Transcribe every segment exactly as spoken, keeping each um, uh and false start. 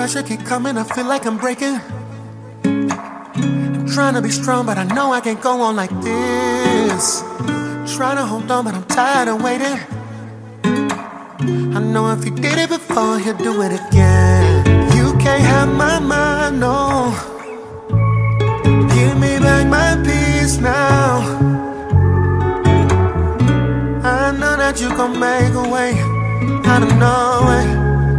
pressure keep coming, I feel like I'm breaking. I'm trying to be strong, but I know I can't go on like this. Trying to hold on, but I'm tired of waiting. I know if he did it before, he'll do it again. You can't have my mind, no. Give me back my peace now. I know that you gon' make a way out of no way.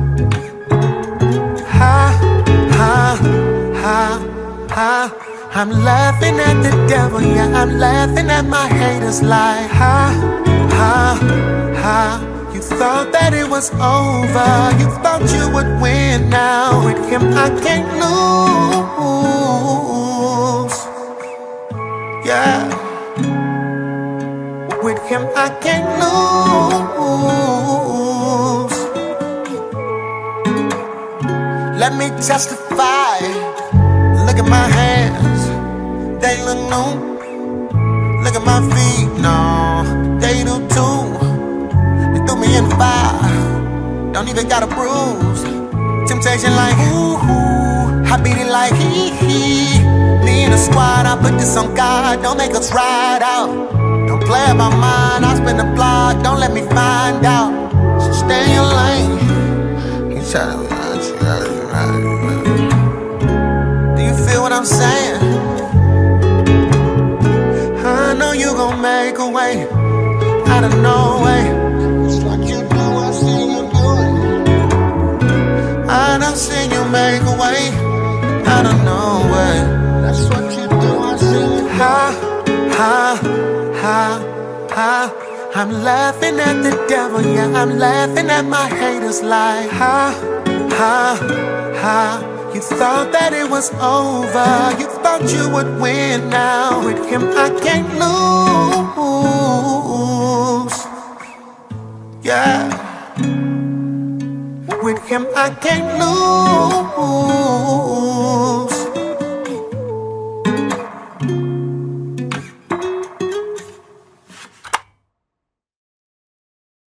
Ha, ha, ha, ha. I'm laughing at the devil, yeah, I'm laughing at my haters like ha, ha, ha. You thought that it was over, you thought you would win now. With him I can't lose, yeah. With him I can't lose. Let me testify. Look at my hands, they look new. Look at my feet, no, they do too. They threw me in the fire, don't even got a bruise. Temptation like ooh, I beat it like hee hee. Me in the squad, I put this on God, don't make us ride out. Don't play with my mind, I'll spin the block, don't let me find out. So stay in your lane. You try to do you feel what I'm saying? I know you gon' make a way out of no way. It's what you do, I see you do it. I done seen you make a way out of no way. That's what you do, I see you do it. Ha, ha, ha, ha. I'm laughing at the devil, yeah, I'm laughing at my haters like ha, ha, ha. You thought that it was over, you thought you would win now. With him I can't lose, yeah. With him I can't lose.